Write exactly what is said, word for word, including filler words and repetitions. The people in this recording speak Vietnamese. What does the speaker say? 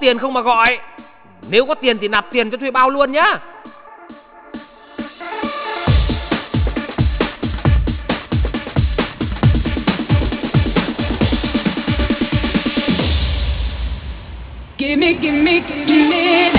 tiền không mà gọi. Nếu có tiền thì nạp tiền cho thuê bao luôn nhá. Gimme, gimme, gimme.